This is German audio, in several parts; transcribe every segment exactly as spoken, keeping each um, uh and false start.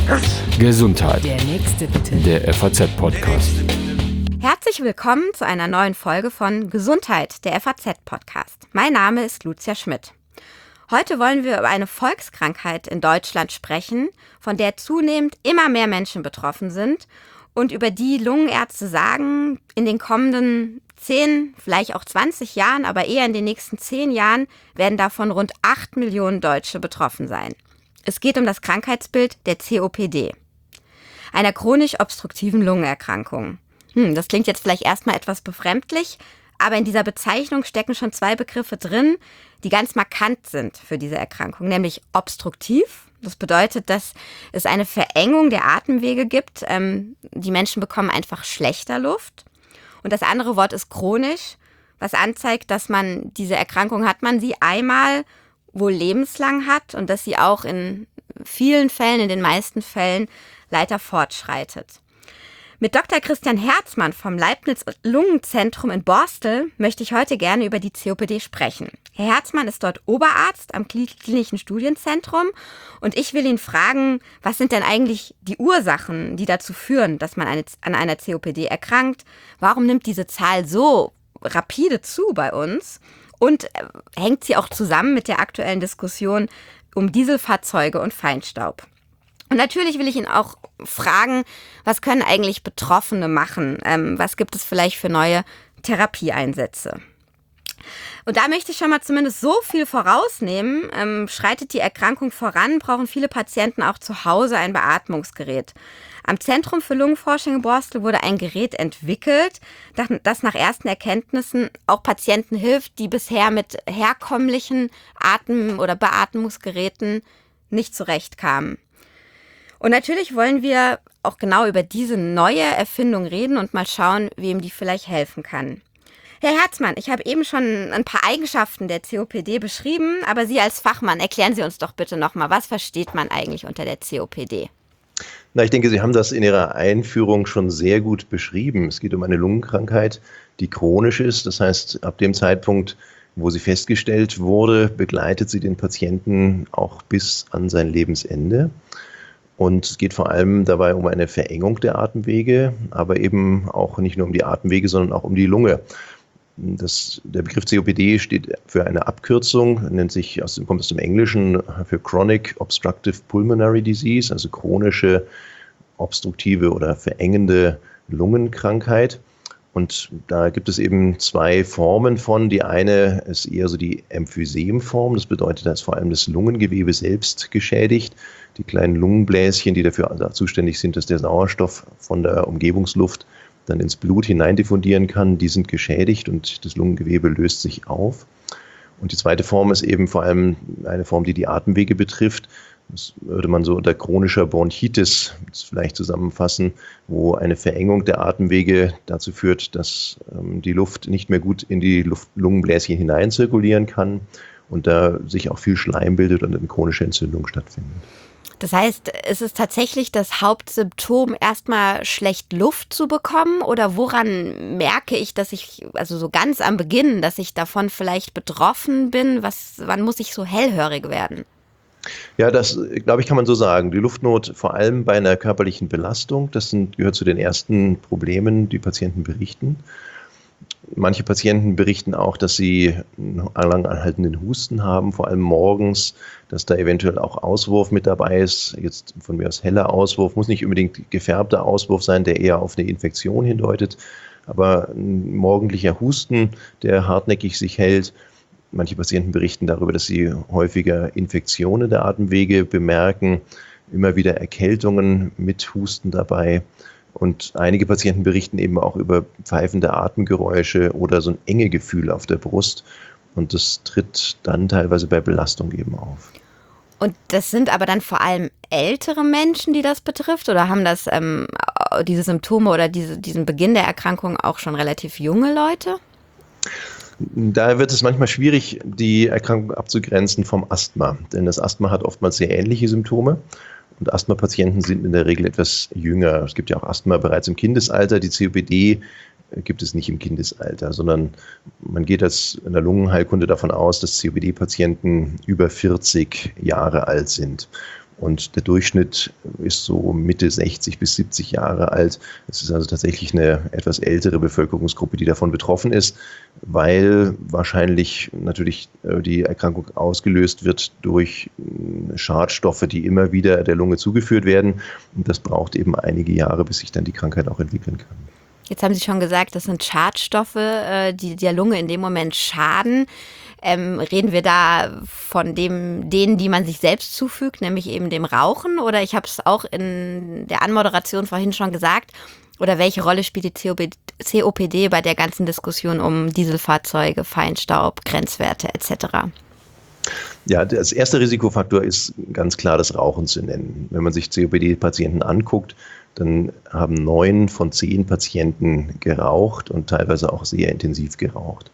Gesundheit. Der nächste bitte. Der F A Z-Podcast. Herzlich willkommen zu einer neuen Folge von Gesundheit, der F A Z-Podcast. Mein Name ist Lucia Schmidt. Heute wollen wir über eine Volkskrankheit in Deutschland sprechen, von der zunehmend immer mehr Menschen betroffen sind und über die Lungenärzte sagen, in den kommenden zehn, vielleicht auch zwanzig Jahren, aber eher in den nächsten zehn Jahren werden davon rund acht Millionen Deutsche betroffen sein. Es geht um das Krankheitsbild der C O P D, einer chronisch obstruktiven Lungenerkrankung. Hm, das klingt jetzt vielleicht erstmal etwas befremdlich, aber in dieser Bezeichnung stecken schon zwei Begriffe drin, die ganz markant sind für diese Erkrankung, nämlich obstruktiv. Das bedeutet, dass es eine Verengung der Atemwege gibt. Ähm, die Menschen bekommen einfach schlechter Luft. Und das andere Wort ist chronisch, was anzeigt, dass man diese Erkrankung hat, man sie einmal wohl lebenslang hat und dass sie auch in vielen Fällen, in den meisten Fällen, leider fortschreitet. Mit Doktor Christian Herzmann vom Leibniz-Lungenzentrum in Borstel möchte ich heute gerne über die C O P D sprechen. Herr Herzmann ist dort Oberarzt am Klinischen Studienzentrum und ich will ihn fragen, was sind denn eigentlich die Ursachen, die dazu führen, dass man eine, an einer C O P D erkrankt? Warum nimmt diese Zahl so rapide zu bei uns? Und äh, hängt sie auch zusammen mit der aktuellen Diskussion um Dieselfahrzeuge und Feinstaub? Und natürlich will ich ihn auch fragen, was können eigentlich Betroffene machen? Ähm, was gibt es vielleicht für neue Therapieeinsätze? Und da möchte ich schon mal zumindest so viel vorausnehmen. Ähm, schreitet die Erkrankung voran, brauchen viele Patienten auch zu Hause ein Beatmungsgerät. Am Zentrum für Lungenforschung in Borstel wurde ein Gerät entwickelt, das nach ersten Erkenntnissen auch Patienten hilft, die bisher mit herkömmlichen Atem- oder Beatmungsgeräten nicht zurechtkamen. Und natürlich wollen wir auch genau über diese neue Erfindung reden und mal schauen, wem die vielleicht helfen kann. Herr Herzmann, ich habe eben schon ein paar Eigenschaften der C O P D beschrieben, aber Sie als Fachmann, erklären Sie uns doch bitte nochmal, was versteht man eigentlich unter der C O P D? Na, ich denke, Sie haben das in Ihrer Einführung schon sehr gut beschrieben. Es geht um eine Lungenkrankheit, die chronisch ist. Das heißt, ab dem Zeitpunkt, wo sie festgestellt wurde, begleitet sie den Patienten auch bis an sein Lebensende. Und es geht vor allem dabei um eine Verengung der Atemwege, aber eben auch nicht nur um die Atemwege, sondern auch um die Lunge. Das, der Begriff C O P D steht für eine Abkürzung, nennt sich, aus dem, kommt aus dem Englischen für Chronic Obstructive Pulmonary Disease, also chronische, obstruktive oder verengende Lungenkrankheit. Und da gibt es eben zwei Formen von. Die eine ist eher so die Emphysem-Form. Das bedeutet, da ist vor allem das Lungengewebe selbst geschädigt. Die kleinen Lungenbläschen, die dafür zuständig sind, dass der Sauerstoff von der Umgebungsluft dann ins Blut hineindiffundieren kann, die sind geschädigt und das Lungengewebe löst sich auf. Und die zweite Form ist eben vor allem eine Form, die die Atemwege betrifft. Das würde man so unter chronischer Bronchitis vielleicht zusammenfassen, wo eine Verengung der Atemwege dazu führt, dass ähm, die Luft nicht mehr gut in die Luft- Lungenbläschen hineinzirkulieren kann und da sich auch viel Schleim bildet und eine chronische Entzündung stattfindet. Das heißt, ist es tatsächlich das Hauptsymptom, erstmal schlecht Luft zu bekommen? Oder woran merke ich, dass ich, also so ganz am Beginn, dass ich davon vielleicht betroffen bin? Was, wann muss ich so hellhörig werden? Ja, das, glaube ich, kann man so sagen. Die Luftnot vor allem bei einer körperlichen Belastung, das sind, gehört zu den ersten Problemen, die Patienten berichten. Manche Patienten berichten auch, dass sie einen lang anhaltenden Husten haben, vor allem morgens, dass da eventuell auch Auswurf mit dabei ist. Jetzt von mir aus heller Auswurf, muss nicht unbedingt gefärbter Auswurf sein, der eher auf eine Infektion hindeutet, aber ein morgendlicher Husten, der hartnäckig sich hält. Manche Patienten berichten darüber, dass sie häufiger Infektionen der Atemwege bemerken, immer wieder Erkältungen mit Husten dabei. Und einige Patienten berichten eben auch über pfeifende Atemgeräusche oder so ein enge Gefühl auf der Brust. Und das tritt dann teilweise bei Belastung eben auf. Und das sind aber dann vor allem ältere Menschen, die das betrifft? Oder haben das ähm, diese Symptome oder diese, diesen Beginn der Erkrankung auch schon relativ junge Leute? Da wird es manchmal schwierig, die Erkrankung abzugrenzen vom Asthma. Denn das Asthma hat oftmals sehr ähnliche Symptome. Und Asthma-Patienten sind in der Regel etwas jünger. Es gibt ja auch Asthma bereits im Kindesalter. Die C O P D gibt es nicht im Kindesalter, sondern man geht als in der Lungenheilkunde davon aus, dass C O P D-Patienten über vierzig Jahre alt sind. Und der Durchschnitt ist so Mitte sechzig bis siebzig Jahre alt. Es ist also tatsächlich eine etwas ältere Bevölkerungsgruppe, die davon betroffen ist, weil wahrscheinlich natürlich die Erkrankung ausgelöst wird durch Schadstoffe, die immer wieder der Lunge zugeführt werden. Und das braucht eben einige Jahre, bis sich dann die Krankheit auch entwickeln kann. Jetzt haben Sie schon gesagt, das sind Schadstoffe, die der Lunge in dem Moment schaden. Ähm, reden wir da von dem, denen, die man sich selbst zufügt, nämlich eben dem Rauchen? Oder ich habe es auch in der Anmoderation vorhin schon gesagt. Oder welche Rolle spielt die C O P D bei der ganzen Diskussion um Dieselfahrzeuge, Feinstaub, Grenzwerte et cetera? Ja, das erste Risikofaktor ist ganz klar das Rauchen zu nennen. Wenn man sich C O P D-Patienten anguckt, dann haben neun von zehn Patienten geraucht und teilweise auch sehr intensiv geraucht.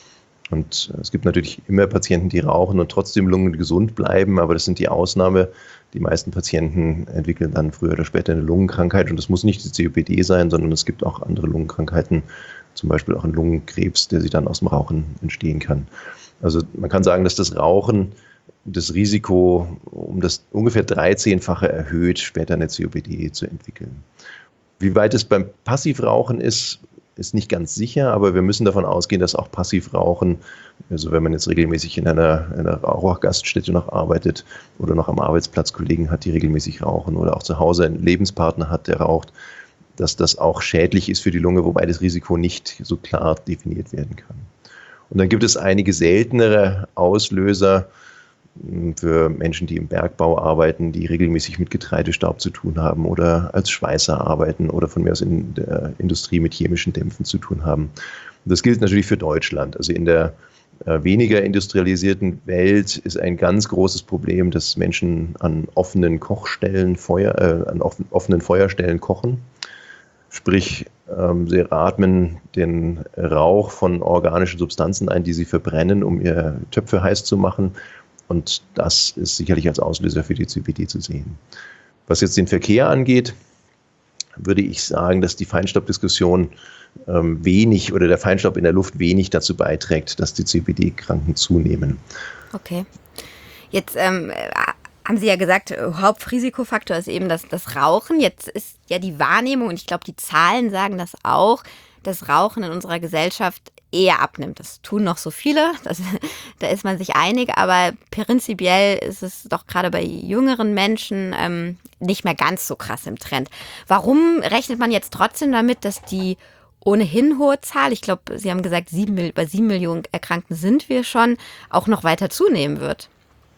Und es gibt natürlich immer Patienten, die rauchen und trotzdem lungengesund bleiben, aber das sind die Ausnahme. Die meisten Patienten entwickeln dann früher oder später eine Lungenkrankheit und das muss nicht die C O P D sein, sondern es gibt auch andere Lungenkrankheiten, zum Beispiel auch einen Lungenkrebs, der sich dann aus dem Rauchen entstehen kann. Also man kann sagen, dass das Rauchen das Risiko um das ungefähr dreizehnfache erhöht, später eine C O P D zu entwickeln. Wie weit es beim Passivrauchen ist, ist nicht ganz sicher, aber wir müssen davon ausgehen, dass auch Passivrauchen, also wenn man jetzt regelmäßig in einer, einer Rauchergaststätte noch arbeitet oder noch am Arbeitsplatz Kollegen hat, die regelmäßig rauchen oder auch zu Hause einen Lebenspartner hat, der raucht, dass das auch schädlich ist für die Lunge, wobei das Risiko nicht so klar definiert werden kann. Und dann gibt es einige seltenere Auslöser für Menschen, die im Bergbau arbeiten, die regelmäßig mit Getreidestaub zu tun haben oder als Schweißer arbeiten oder von mir aus in der Industrie mit chemischen Dämpfen zu tun haben. Und das gilt natürlich für Deutschland. Also in der äh, weniger industrialisierten Welt ist ein ganz großes Problem, dass Menschen an offenen Kochstellen, Feuer, äh, an offen, offenen Feuerstellen kochen. Sprich, ähm, sie atmen den Rauch von organischen Substanzen ein, die sie verbrennen, um ihre Töpfe heiß zu machen. Und das ist sicherlich als Auslöser für die C O P D zu sehen. Was jetzt den Verkehr angeht, würde ich sagen, dass die Feinstaubdiskussion ähm, wenig oder der Feinstaub in der Luft wenig dazu beiträgt, dass die C O P D-Kranken zunehmen. Okay. Jetzt ähm, haben Sie ja gesagt, Hauptrisikofaktor ist eben das, das Rauchen. Jetzt ist ja die Wahrnehmung, und ich glaube, die Zahlen sagen das auch, dass Rauchen in unserer Gesellschaft eher abnimmt. Das tun noch so viele, das, da ist man sich einig, aber prinzipiell ist es doch gerade bei jüngeren Menschen ähm, nicht mehr ganz so krass im Trend. Warum rechnet man jetzt trotzdem damit, dass die ohnehin hohe Zahl, ich glaube, Sie haben gesagt, sieben, bei sieben Millionen Erkrankten sind wir schon, auch noch weiter zunehmen wird?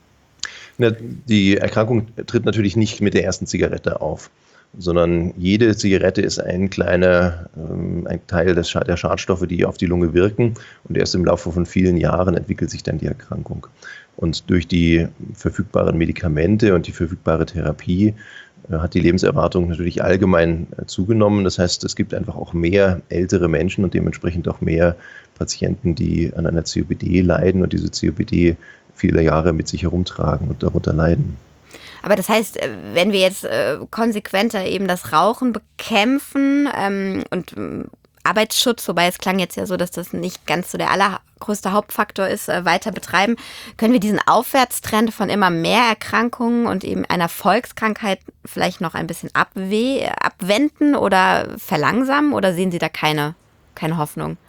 Die Erkrankung tritt natürlich nicht mit der ersten Zigarette auf, sondern jede Zigarette ist ein kleiner ähm, ein Teil des, der Schadstoffe, die auf die Lunge wirken. Und erst im Laufe von vielen Jahren entwickelt sich dann die Erkrankung. Und durch die verfügbaren Medikamente und die verfügbare Therapie äh, hat die Lebenserwartung natürlich allgemein äh, zugenommen. Das heißt, es gibt einfach auch mehr ältere Menschen und dementsprechend auch mehr Patienten, die an einer C O P D leiden und diese C O P D viele Jahre mit sich herumtragen und darunter leiden. Aber das heißt, wenn wir jetzt äh, konsequenter eben das Rauchen bekämpfen ähm, und ähm, Arbeitsschutz, wobei es klang jetzt ja so, dass das nicht ganz so der allergrößte Hauptfaktor ist, äh, weiter betreiben, können wir diesen Aufwärtstrend von immer mehr Erkrankungen und eben einer Volkskrankheit vielleicht noch ein bisschen abwe- abwenden oder verlangsamen? Oder sehen Sie da keine, keine Hoffnung?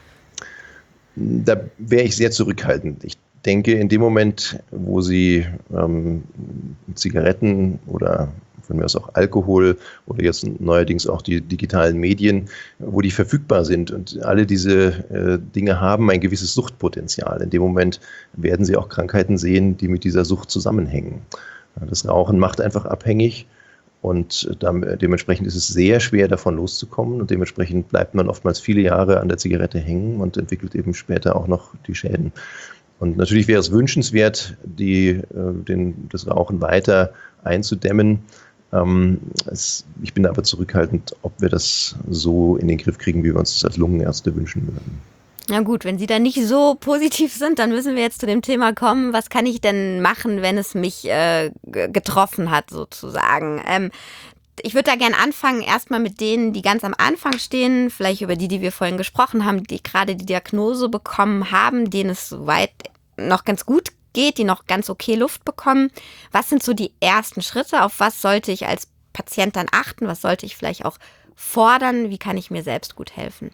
Da wäre ich sehr zurückhaltend. Ich denke, in dem Moment, wo Sie ähm, Zigaretten oder von mir aus auch Alkohol oder jetzt neuerdings auch die digitalen Medien, wo die verfügbar sind und alle diese äh, Dinge haben ein gewisses Suchtpotenzial. In dem Moment werden Sie auch Krankheiten sehen, die mit dieser Sucht zusammenhängen. Das Rauchen macht einfach abhängig und dann, dementsprechend ist es sehr schwer, davon loszukommen und dementsprechend bleibt man oftmals viele Jahre an der Zigarette hängen und entwickelt eben später auch noch die Schäden. Und natürlich wäre es wünschenswert, die, den, das Rauchen weiter einzudämmen. Ähm, es, ich bin aber zurückhaltend, ob wir das so in den Griff kriegen, wie wir uns das als Lungenärzte wünschen würden. Na gut, wenn Sie da nicht so positiv sind, dann müssen wir jetzt zu dem Thema kommen, was kann ich denn machen, wenn es mich äh, getroffen hat, sozusagen. Ähm, Ich würde da gerne anfangen, erstmal mit denen, die ganz am Anfang stehen, vielleicht über die, die wir vorhin gesprochen haben, die gerade die Diagnose bekommen haben, denen es soweit noch ganz gut geht, die noch ganz okay Luft bekommen. Was sind so die ersten Schritte? Auf was sollte ich als Patient dann achten? Was sollte ich vielleicht auch fordern? Wie kann ich mir selbst gut helfen?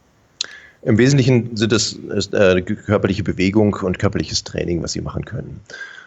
Im Wesentlichen sind es ist, äh, körperliche Bewegung und körperliches Training, was Sie machen können.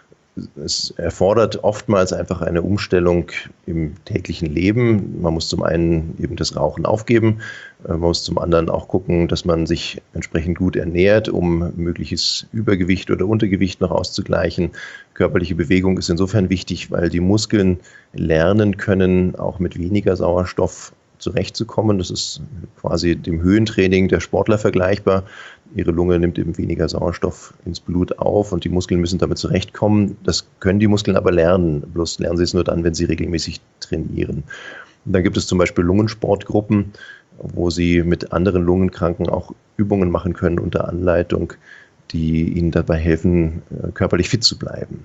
Es erfordert oftmals einfach eine Umstellung im täglichen Leben. Man muss zum einen eben das Rauchen aufgeben, man muss zum anderen auch gucken, dass man sich entsprechend gut ernährt, um mögliches Übergewicht oder Untergewicht noch auszugleichen. Körperliche Bewegung ist insofern wichtig, weil die Muskeln lernen können, auch mit weniger Sauerstoff zurechtzukommen. Das ist quasi dem Höhentraining der Sportler vergleichbar. Ihre Lunge nimmt eben weniger Sauerstoff ins Blut auf und die Muskeln müssen damit zurechtkommen. Das können die Muskeln aber lernen. Bloß lernen sie es nur dann, wenn sie regelmäßig trainieren. Und dann gibt es zum Beispiel Lungensportgruppen, wo sie mit anderen Lungenkranken auch Übungen machen können unter Anleitung, die ihnen dabei helfen, körperlich fit zu bleiben.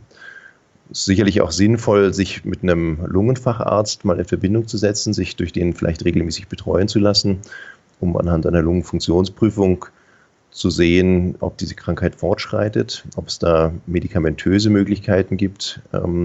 Es ist sicherlich auch sinnvoll, sich mit einem Lungenfacharzt mal in Verbindung zu setzen, sich durch den vielleicht regelmäßig betreuen zu lassen, um anhand einer Lungenfunktionsprüfung zu sehen, ob diese Krankheit fortschreitet, ob es da medikamentöse Möglichkeiten gibt,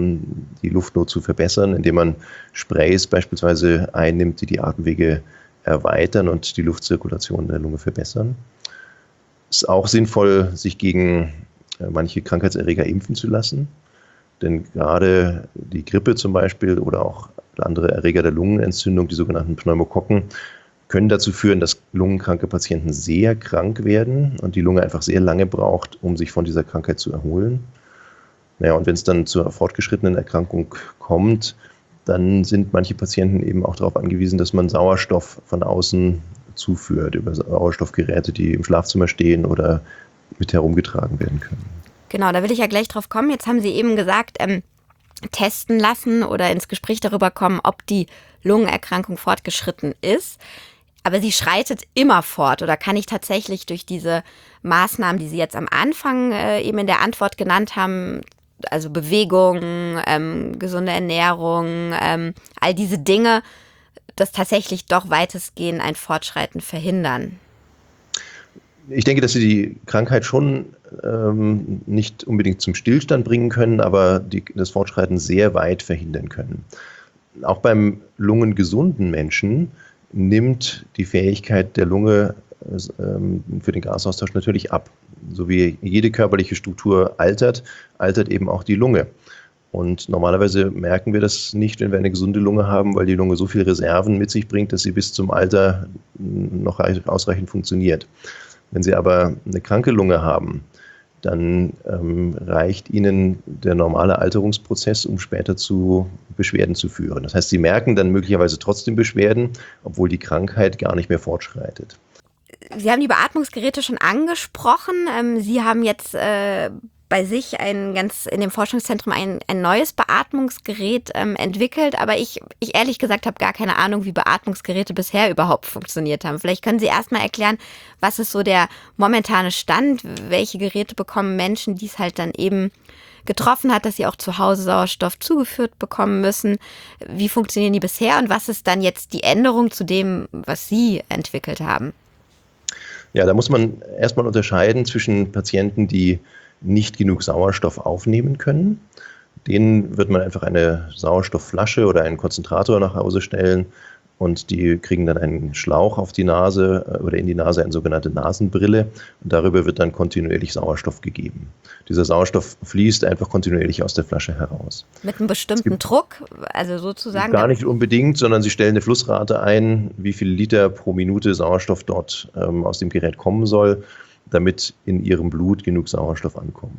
die Luftnot zu verbessern, indem man Sprays beispielsweise einnimmt, die die Atemwege erweitern und die Luftzirkulation in der Lunge verbessern. Es ist auch sinnvoll, sich gegen manche Krankheitserreger impfen zu lassen, denn gerade die Grippe zum Beispiel oder auch andere Erreger der Lungenentzündung, die sogenannten Pneumokokken, können dazu führen, dass lungenkranke Patienten sehr krank werden und die Lunge einfach sehr lange braucht, um sich von dieser Krankheit zu erholen. Naja, und wenn es dann zur fortgeschrittenen Erkrankung kommt, dann sind manche Patienten eben auch darauf angewiesen, dass man Sauerstoff von außen zuführt, über Sauerstoffgeräte, die im Schlafzimmer stehen oder mit herumgetragen werden können. Genau, da will ich ja gleich drauf kommen. Jetzt haben Sie eben gesagt, ähm, testen lassen oder ins Gespräch darüber kommen, ob die Lungenerkrankung fortgeschritten ist. Aber sie schreitet immer fort, oder kann ich tatsächlich durch diese Maßnahmen, die Sie jetzt am Anfang äh, eben in der Antwort genannt haben, also Bewegung, ähm, gesunde Ernährung, ähm, all diese Dinge, das tatsächlich doch weitestgehend ein Fortschreiten verhindern? Ich denke, dass Sie die Krankheit schon ähm, nicht unbedingt zum Stillstand bringen können, aber die, das Fortschreiten sehr weit verhindern können. Auch beim lungengesunden Menschen nimmt die Fähigkeit der Lunge ähm, für den Gasaustausch natürlich ab. So wie jede körperliche Struktur altert, altert eben auch die Lunge. Und normalerweise merken wir das nicht, wenn wir eine gesunde Lunge haben, weil die Lunge so viele Reserven mit sich bringt, dass sie bis zum Alter noch ausreichend funktioniert. Wenn Sie aber eine kranke Lunge haben, dann ähm, reicht Ihnen der normale Alterungsprozess, um später zu Beschwerden zu führen. Das heißt, Sie merken dann möglicherweise trotzdem Beschwerden, obwohl die Krankheit gar nicht mehr fortschreitet. Sie haben die Beatmungsgeräte schon angesprochen. Ähm, Sie haben jetzt äh, bei sich ein ganz in dem Forschungszentrum ein, ein neues Beatmungsgerät ähm, entwickelt, aber ich, ich ehrlich gesagt habe gar keine Ahnung, wie Beatmungsgeräte bisher überhaupt funktioniert haben. Vielleicht können Sie erstmal erklären, was ist so der momentane Stand, welche Geräte bekommen Menschen, die es halt dann eben getroffen hat, dass sie auch zu Hause Sauerstoff zugeführt bekommen müssen. Wie funktionieren die bisher und was ist dann jetzt die Änderung zu dem, was Sie entwickelt haben? Ja, da muss man erstmal unterscheiden zwischen Patienten, die nicht genug Sauerstoff aufnehmen können. Denen wird man einfach eine Sauerstoffflasche oder einen Konzentrator nach Hause stellen und die kriegen dann einen Schlauch auf die Nase oder in die Nase, eine sogenannte Nasenbrille, und darüber wird dann kontinuierlich Sauerstoff gegeben. Dieser Sauerstoff fließt einfach kontinuierlich aus der Flasche heraus. Mit einem bestimmten Druck, also sozusagen? Gar nicht unbedingt, sondern sie stellen eine Flussrate ein, wie viel Liter pro Minute Sauerstoff dort ähm, aus dem Gerät kommen soll, damit in ihrem Blut genug Sauerstoff ankommt.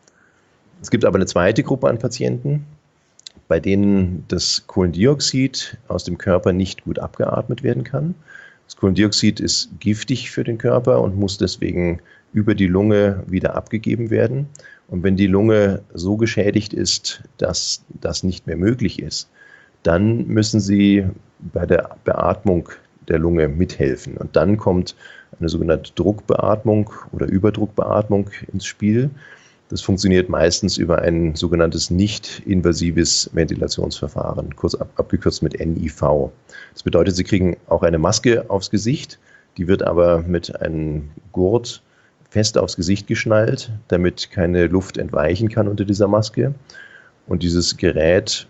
Es gibt aber eine zweite Gruppe an Patienten, bei denen das Kohlendioxid aus dem Körper nicht gut abgeatmet werden kann. Das Kohlendioxid ist giftig für den Körper und muss deswegen über die Lunge wieder abgegeben werden. Und wenn die Lunge so geschädigt ist, dass das nicht mehr möglich ist, dann müssen sie bei der Beatmung der Lunge mithelfen. Und dann kommt eine sogenannte Druckbeatmung oder Überdruckbeatmung ins Spiel. Das funktioniert meistens über ein sogenanntes nicht-invasives Ventilationsverfahren, kurz ab, abgekürzt mit N I V. Das bedeutet, Sie kriegen auch eine Maske aufs Gesicht, die wird aber mit einem Gurt fest aufs Gesicht geschnallt, damit keine Luft entweichen kann unter dieser Maske. Und dieses Gerät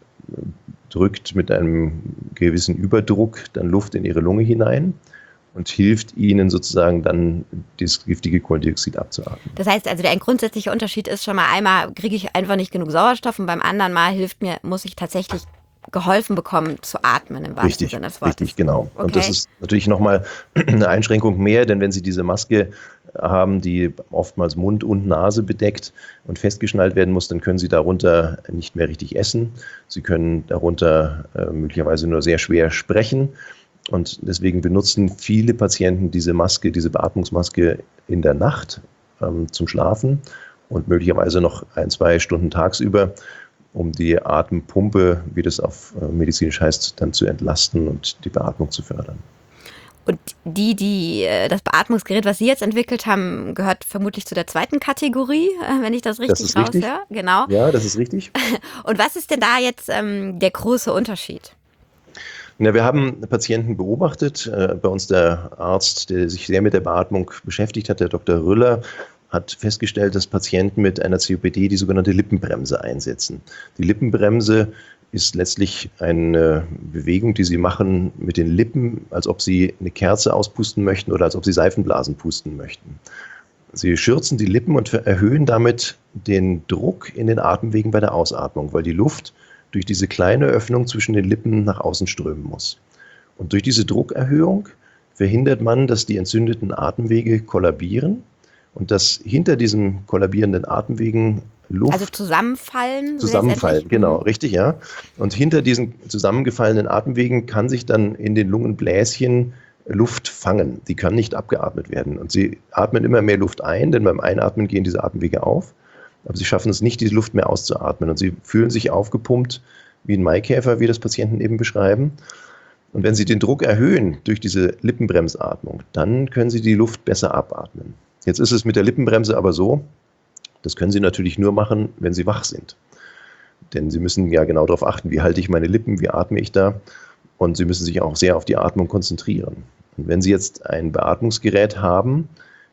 drückt mit einem gewissen Überdruck dann Luft in ihre Lunge hinein und hilft ihnen sozusagen dann, das giftige Kohlendioxid abzuatmen. Das heißt also, der ein grundsätzlicher Unterschied ist schon mal, einmal kriege ich einfach nicht genug Sauerstoff und beim anderen Mal hilft mir, muss ich tatsächlich geholfen bekommen zu atmen im wahrsten Richtig, Sinne des Wortes. richtig, genau. Okay. Und das ist natürlich nochmal eine Einschränkung mehr, denn wenn Sie diese Maske haben, die oftmals Mund und Nase bedeckt und festgeschnallt werden muss, dann können Sie darunter nicht mehr richtig essen. Sie können darunter äh, möglicherweise nur sehr schwer sprechen. Und deswegen benutzen viele Patienten diese Maske, diese Beatmungsmaske in der Nacht ähm, zum Schlafen und möglicherweise noch ein, zwei Stunden tagsüber, um die Atempumpe, wie das auf äh, medizinisch heißt, dann zu entlasten und die Beatmung zu fördern. Und die, die das Beatmungsgerät, was Sie jetzt entwickelt haben, gehört vermutlich zu der zweiten Kategorie, wenn ich das richtig das ist raushöre. Richtig. Genau. Ja, das ist richtig. Und was ist denn da jetzt ähm, der große Unterschied? Na, wir haben Patienten beobachtet. Äh, bei uns der Arzt, der sich sehr mit der Beatmung beschäftigt hat, der Doktor Rüller, hat festgestellt, dass Patienten mit einer C O P D die sogenannte Lippenbremse einsetzen. Die Lippenbremse ist letztlich eine Bewegung, die sie machen mit den Lippen, als ob sie eine Kerze auspusten möchten oder als ob sie Seifenblasen pusten möchten. Sie schürzen die Lippen und erhöhen damit den Druck in den Atemwegen bei der Ausatmung, weil die Luft durch diese kleine Öffnung zwischen den Lippen nach außen strömen muss. Und durch diese Druckerhöhung verhindert man, dass die entzündeten Atemwege kollabieren und dass hinter diesen kollabierenden Atemwegen Luft also zusammenfallen? Zusammenfallen, genau, richtig, ja. Und hinter diesen zusammengefallenen Atemwegen kann sich dann in den Lungenbläschen Luft fangen. Die kann nicht abgeatmet werden. Und sie atmen immer mehr Luft ein, denn beim Einatmen gehen diese Atemwege auf. Aber sie schaffen es nicht, diese Luft mehr auszuatmen. Und sie fühlen sich aufgepumpt wie ein Maikäfer, wie das Patienten eben beschreiben. Und wenn sie den Druck erhöhen durch diese Lippenbremsatmung, dann können sie die Luft besser abatmen. Jetzt ist es mit der Lippenbremse aber so, das können Sie natürlich nur machen, wenn Sie wach sind. Denn Sie müssen ja genau darauf achten, wie halte ich meine Lippen, wie atme ich da. Und Sie müssen sich auch sehr auf die Atmung konzentrieren. Und wenn Sie jetzt ein Beatmungsgerät haben,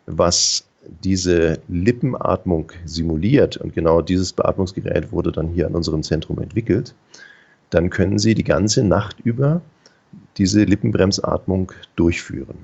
was diese Lippenatmung simuliert, und genau dieses Beatmungsgerät wurde dann hier an unserem Zentrum entwickelt, dann können Sie die ganze Nacht über diese Lippenbremsatmung durchführen.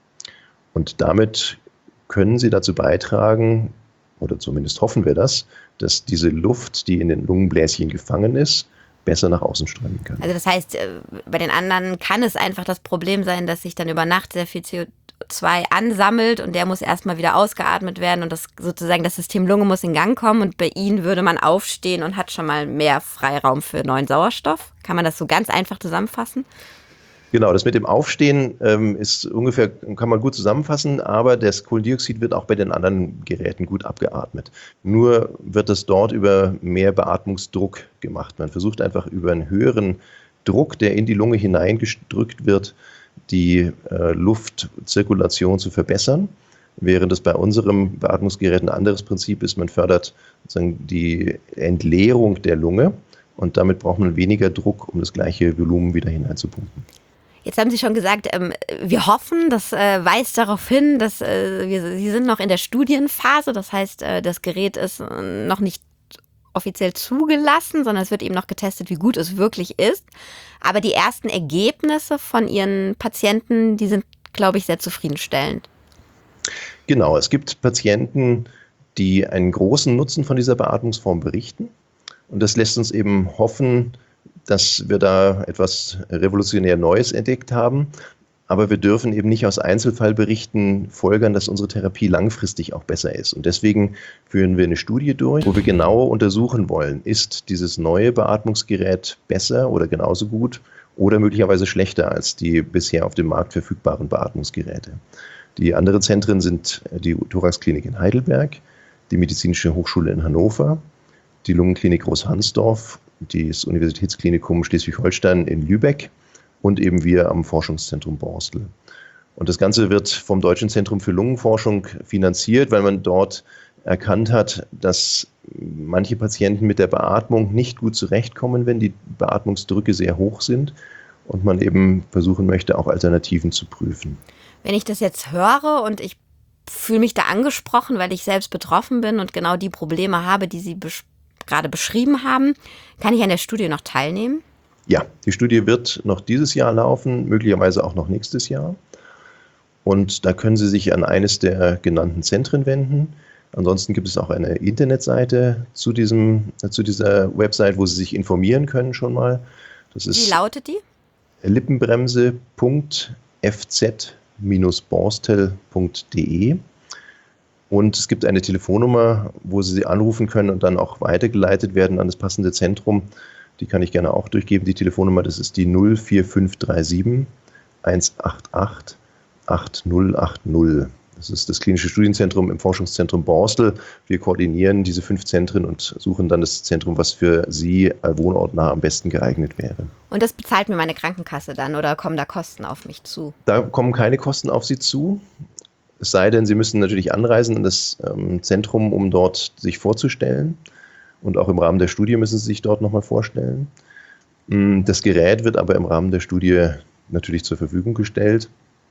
Und damit können Sie dazu beitragen, oder zumindest hoffen wir das, dass diese Luft, die in den Lungenbläschen gefangen ist, besser nach außen strömen kann. Also das heißt, bei den anderen kann es einfach das Problem sein, dass sich dann über Nacht sehr viel C O zwei ansammelt und der muss erstmal wieder ausgeatmet werden und das sozusagen das System Lunge muss in Gang kommen und bei Ihnen würde man aufstehen und hat schon mal mehr Freiraum für neuen Sauerstoff. Kann man das so ganz einfach zusammenfassen? Genau, das mit dem Aufstehen ähm, ist ungefähr, kann man gut zusammenfassen, aber das Kohlendioxid wird auch bei den anderen Geräten gut abgeatmet. Nur wird es dort über mehr Beatmungsdruck gemacht. Man versucht einfach über einen höheren Druck, der in die Lunge hineingedrückt wird, die äh, Luftzirkulation zu verbessern, während es bei unserem Beatmungsgerät ein anderes Prinzip ist. Man fördert sozusagen die Entleerung der Lunge und damit braucht man weniger Druck, um das gleiche Volumen wieder hineinzupumpen. Jetzt haben Sie schon gesagt, ähm, wir hoffen, das äh, weist darauf hin, dass äh, wir, Sie sind noch in der Studienphase. Das heißt, äh, das Gerät ist äh, noch nicht offiziell zugelassen, sondern es wird eben noch getestet, wie gut es wirklich ist. Aber die ersten Ergebnisse von Ihren Patienten, die sind, glaube ich, sehr zufriedenstellend. Genau, es gibt Patienten, die einen großen Nutzen von dieser Beatmungsform berichten. Und das lässt uns eben hoffen, dass wir da etwas revolutionär Neues entdeckt haben. Aber wir dürfen eben nicht aus Einzelfallberichten folgern, dass unsere Therapie langfristig auch besser ist. Und deswegen führen wir eine Studie durch, wo wir genau untersuchen wollen, ist dieses neue Beatmungsgerät besser oder genauso gut oder möglicherweise schlechter als die bisher auf dem Markt verfügbaren Beatmungsgeräte. Die anderen Zentren sind die Thoraxklinik in Heidelberg, die Medizinische Hochschule in Hannover, die Lungenklinik Großhansdorf, das Universitätsklinikum Schleswig-Holstein in Lübeck und eben wir am Forschungszentrum Borstel. Und das Ganze wird vom Deutschen Zentrum für Lungenforschung finanziert, weil man dort erkannt hat, dass manche Patienten mit der Beatmung nicht gut zurechtkommen, wenn die Beatmungsdrücke sehr hoch sind und man eben versuchen möchte, auch Alternativen zu prüfen. Wenn ich das jetzt höre und ich fühle mich da angesprochen, weil ich selbst betroffen bin und genau die Probleme habe, die Sie besch- gerade beschrieben haben. Kann ich an der Studie noch teilnehmen? Ja, die Studie wird noch dieses Jahr laufen, möglicherweise auch noch nächstes Jahr. Und da können Sie sich an eines der genannten Zentren wenden. Ansonsten gibt es auch eine Internetseite zu, diesem, zu dieser Website, wo Sie sich informieren können schon mal. Das ist Wie lautet die? lippenbremse punkt f z Bindestrich borstel punkt d e. Und es gibt eine Telefonnummer, wo Sie sie anrufen können und dann auch weitergeleitet werden an das passende Zentrum. Die kann ich gerne auch durchgeben. Die Telefonnummer, das ist die null vier fünf drei sieben eins acht acht acht null acht null. Das ist das Klinische Studienzentrum im Forschungszentrum Borstel. Wir koordinieren diese fünf Zentren und suchen dann das Zentrum, was für Sie wohnortnah am besten geeignet wäre. Und das bezahlt mir meine Krankenkasse dann oder kommen da Kosten auf mich zu? Da kommen keine Kosten auf Sie zu. Es sei denn, Sie müssen natürlich anreisen in das ähm, Zentrum, um dort sich vorzustellen. Und auch im Rahmen der Studie müssen Sie sich dort nochmal vorstellen. Das Gerät wird aber im Rahmen der Studie natürlich zur Verfügung gestellt.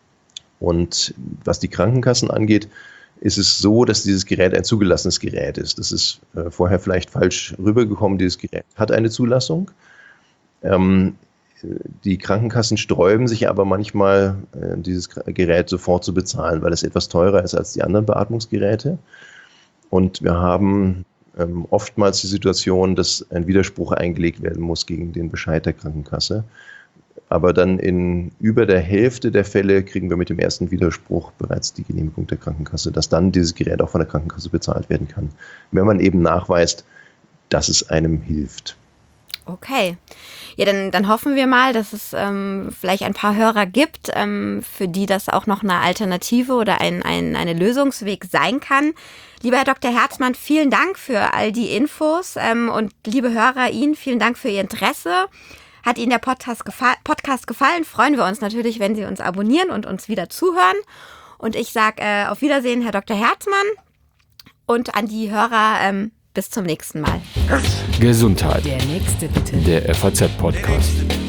Und was die Krankenkassen angeht, ist es so, dass dieses Gerät ein zugelassenes Gerät ist. Das ist äh, vorher vielleicht falsch rübergekommen. Dieses Gerät hat eine Zulassung. Ähm, die Krankenkassen sträuben sich aber manchmal, äh, dieses Gerät sofort zu bezahlen, weil es etwas teurer ist als die anderen Beatmungsgeräte. Und wir haben ähm, oftmals die Situation, dass ein Widerspruch eingelegt werden muss gegen den Bescheid der Krankenkasse. Aber dann in über der Hälfte der Fälle kriegen wir mit dem ersten Widerspruch bereits die Genehmigung der Krankenkasse, dass dann dieses Gerät auch von der Krankenkasse bezahlt werden kann, wenn man eben nachweist, dass es einem hilft. Okay. Ja, dann, dann hoffen wir mal, dass es ähm, vielleicht ein paar Hörer gibt, ähm, für die das auch noch eine Alternative oder ein, ein eine Lösungsweg sein kann. Lieber Herr Doktor Herzmann, vielen Dank für all die Infos ähm, und liebe Hörer, Ihnen vielen Dank für Ihr Interesse. Hat Ihnen der Podcast, gefa- Podcast gefallen? Freuen wir uns natürlich, wenn Sie uns abonnieren und uns wieder zuhören. Und ich sage äh, auf Wiedersehen, Herr Doktor Herzmann. Und an die Hörer, ähm, bis zum nächsten Mal. Gesundheit. Der nächste bitte. Der F A Z-Podcast.